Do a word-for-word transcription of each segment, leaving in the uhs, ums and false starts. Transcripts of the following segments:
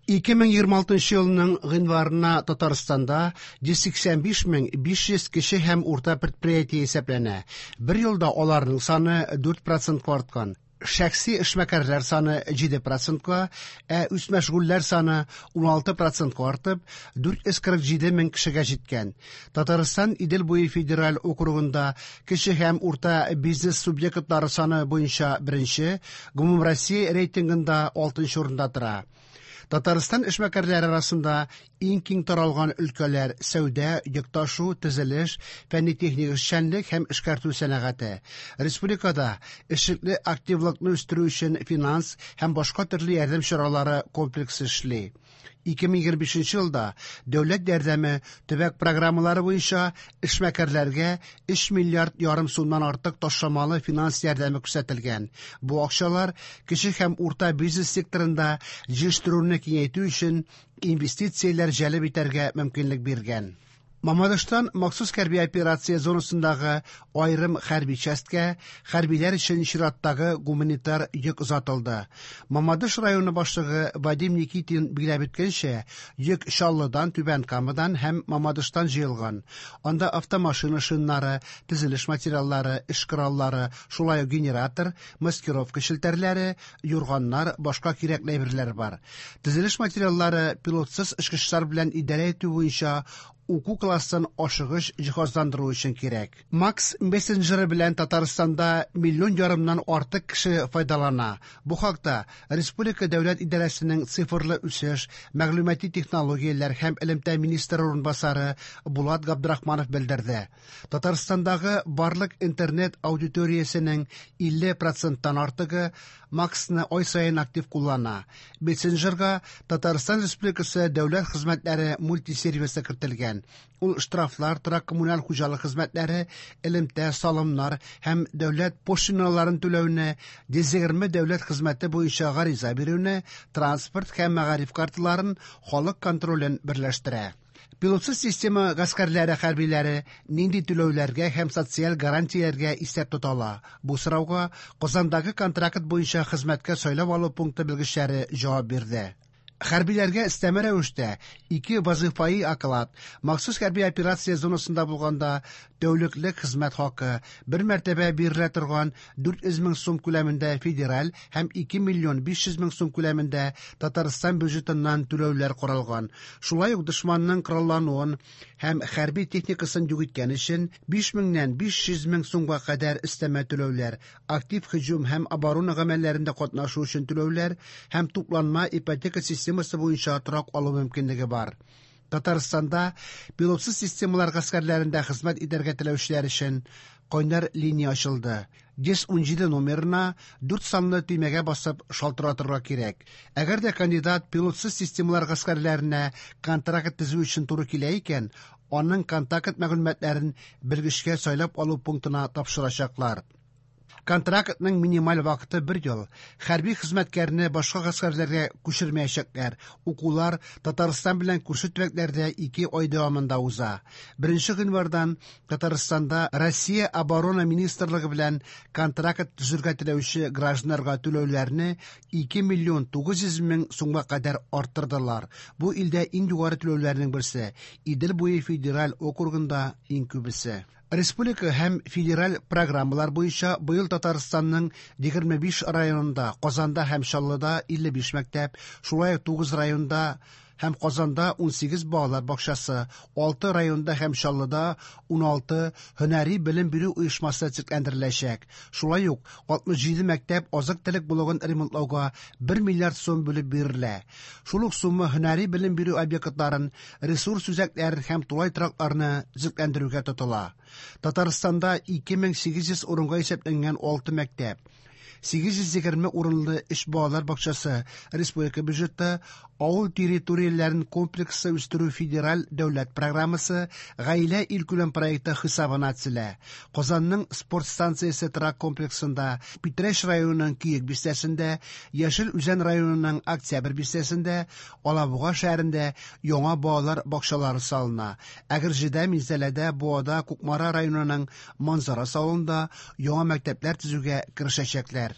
ике мең егерме алтынчы елның гыйнварына Татарстанда йөз сиксән биш мең биш йөз кеше һәм урта предприятие исәпләнә. Бер елда аларның саны дүрт процентка арткан. Шәхси эшмәкәрләр саны җиде процентка, ә үз мәшгульләр саны ун алты процентка артып, дүрт йөз кырык җиде мең кешегә җиткән. Татарстан Идел буе федераль округында кеше һәм урта бизнес субъектлары саны буенча беренче, Гомумроссия рейтингында алтынчы урында тора. Татарстан эшмәкәрләре арасында иң киң таралган өлкәләр сәүдә, йөк ташу, төзелеш, фәнни-техник эшчәнлек һәм эшкәртү сәнәгате. Республикада эшлекле активлыкны үстерү өчен финанс һәм башка төрле ярдәм чаралары комплексы эшли. ике мең егерме бишенче елда дәүләт ярдәме төбәк программалары буенча эшмәкәрләргә өч миллиард ярым сумнан артык ташламалы финанс ярдәме күрсәтелгән. Бу акчалар кеше һәм урта бизнес секторында җитештерүне киңәйтү өчен инвестицияләр җәлеп итәргә мөмкинлек биргән. Мамадыштан махсус хәрби операция зонасындагы айрым хәрби часткә хәрбиләр өчен чираттагы гуманитар йөк озатылды. Мамадыш районы башлыгы Вадим Никитин билгеләп үткәнчә, йөк Чаллыдан, Түбән Камадан һәм Мамадыштан җыелган. Анда автомашина шиннары, төзелеш материаллары, эш кораллары, шулай ук генератор, маскировка челтәрләре, юрганнар, башка кирәкле әйберләр бар. Төзелеш материаллары пилотсыз очкычлар белән идарә итү буенча уку классын ашыгыч җиһазландыру өчен кирәк. Макс мессенджеры белән Татарстанда миллион ярымнан артык кеше файдалана. Бу хакта Республика дәүләт идарәсенең цифрлы үсеш, мәгълүмати технологияләр һәм элемтә министры урынбасары Булат Габдрахманов белдерде. Татарстандагы барлык интернет аудиториясенең илле проценттан артыгы Максны ай сайын актив куллана. Мессенджерга Татарстан Республикасы дәүләт хезмәтләре мультисервисы кертелгән. Ул штрафлар, торак коммуналь хуҗалык хезмәтләре, элемтә, салымнар һәм дәүләт пошлиналарын түләүне, йөз егерме дәүләт хезмәте буенча гариза бирүне, транспорт һәм мәгариф карталарын, халык контролен берләштерә. Пилотсыз система гаскәрләре хәрбиләре нинди түләүләргә һәм социаль гарантияләргә исәп тотала? Бу сорауга Казандагы контракт буенча хезмәткә сайлап алу пункты белгечләре җавап бирде. Хәрбиләргә өстәмә рәвештә ике вазифаи оклад, махсус хәрби операция зонасында булганда тәүлеклек хезмәт хакы, бер мәртәбә бирелә торган дүрт йөз мең сум күләмендә федераль һәм ике миллион биш йөз мең сум күләмендә Татарстан бюджетыннан түләүләр каралган. Шулай ук дошманның кораллануын һәм хәрби техникасын юк иткән өчен биш меңнән биш йөз мең сумга кадәр өстәмә түләүләр, актив һөҗүм һәм оборона гамәлләрендә катнашу өчен түләүләр һәм тупланма ипотека системасы буенча торак алу мөмкинлеге бар. Татарстанда пилотсыз системалар гаскәрләрендә хезмәт итәргә теләүчеләр өчен кайнар линия ачылды. йөз ун җиде номерына дүрт санлы төймәгә басып шалтыратырга кирәк. Әгәр дә кандидат пилотсыз системалар гаскәрләренә контракт төзү өчен туры килә икән, аның контакт мәгълүматларын белгечкә сайлап алу пунктына тапшырачаклар. Контрактның минималь вакыты бер ел. Хәрби хезмәткәрне башка гаскәрләргә күчермәячәкләр. Укулар Татарстан белән күрше төбәкләрдә ике ай дәвамында уза. Беренче гыйнвардан Татарстанда Россия оборона министрлыгы белән контракт төзергә теләүче гражданнарга түләүләрне ике миллион тугыз йөз мең сумга кадәр арттырдылар. Бу илдә иң югары түләүләрнең берсе. Идел буе федераль округында иң күбесе. Республика һәм федераль программалар буенча быел Татарстанның егерме биш районында, Казанда һәм Чаллыда илле биш мәктәп, шулай ук тугыз районда һәм Казанда ун сигез балалар бакчасы, алты районда һәм Чаллыда ун алты һөнәри белем бирү оешмасы төзекләндереләчәк. Шулай ук алтмыш җиде мәктәп азык-төлек булыгын ремонтлауга бер миллиард сум бүлеп бирелә. Шул ук сумма һөнәри белем бирү объектларын, ресурс үзәкләрен һәм тулай тракларны төзекләндерүгә тотыла. Татарстанда ике мең сигез йөз урынга исәпләнгән алты мәктәп, сигез йөз егерме урынлы эш балалар бакчасы, республика бюджеты, авыл территорияләрен комплексы үстерү федераль дәүләт программасы, гаилә илкүләм проекты хисабына төзелә. Казанның спорт станциясе трак комплексында, Питрәч районының Киек бистәсендә, Яшел Үзән районының Октябрь бистәсендә, Алабуга шәһәрендә яңа балалар бакчалары салына. Әгерҗедә, Минзәләдә, Буада, Кукмара районының Манзара салонында яңа мәктәпләр төзүгә керешәчәкләр.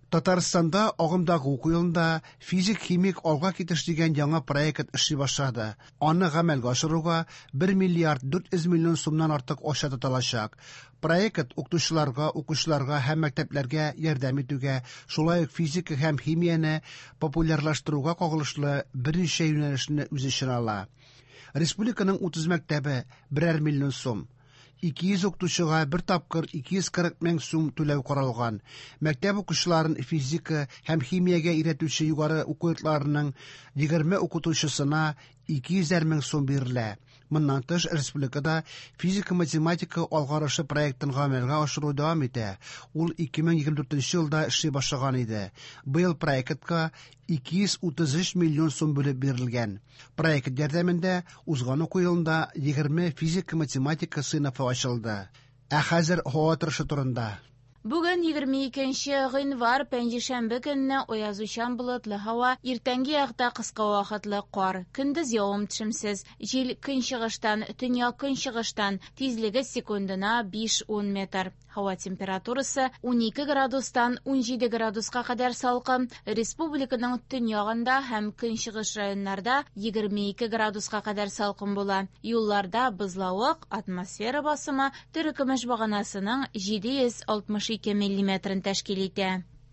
Татарстанда агымдагы уку елында физик-химик алга китеш дигән яңа проект эшли башлады. Аны гамәлгә ашыруга бер миллиард дүрт йөз миллион сумнан артык акча тотылачак. Проект укытучыларга, укучыларга һәм мәктәпләргә ярдәм итүгә, шулай ук физика һәм химияне популярлаштыруга кагылышлы берничә юнәлешне үз иченә ала. Республиканың утыз мәктәбе берәр миллион сум. ике йөз укытучыга бер тапкыр ике йөз кырык мең сум түләү каралган. Мәктәп укучыларын физика һәм химиягә өйрәтүче югары уку йортларының егерме укытучысына ике йөз мең сум бирелә. Моннан тыш, республикада физика-математика алгарышы проектын гамәлгә ашыру дәвам итә. Ул ике мең егерме дүртенче елда эшли башлаган иде. Быел проектка ике йөз утыз өч миллион сум бүлеп бирелгән. Проект ярдәмендә узган уку елында егерме физика-математика сыйныфы ачылды. Ә хәзер һава торышы турында. Бүген егерме икенче гыйнвар пәнҗешәмбе көнне аязучан болытлы һава, иртәнге якта кыска вакытлы кар, көндез явым-төшемсез, җил көнчыгыштан, төньяк-көнчыгыштан, тизлеге секундына биш-ун метр. Һава температурасы ун ике градустан ун җиде градуска кадәр салкын, республиканың төньягында һәм көнчыгыш районнарда егерме ике градуска кадәр салкын була. Юлларда бозлавык, атмосфера басымы төркемеш баганасының җиде йөз алтмыш ике миллиметрын тәшкил итә.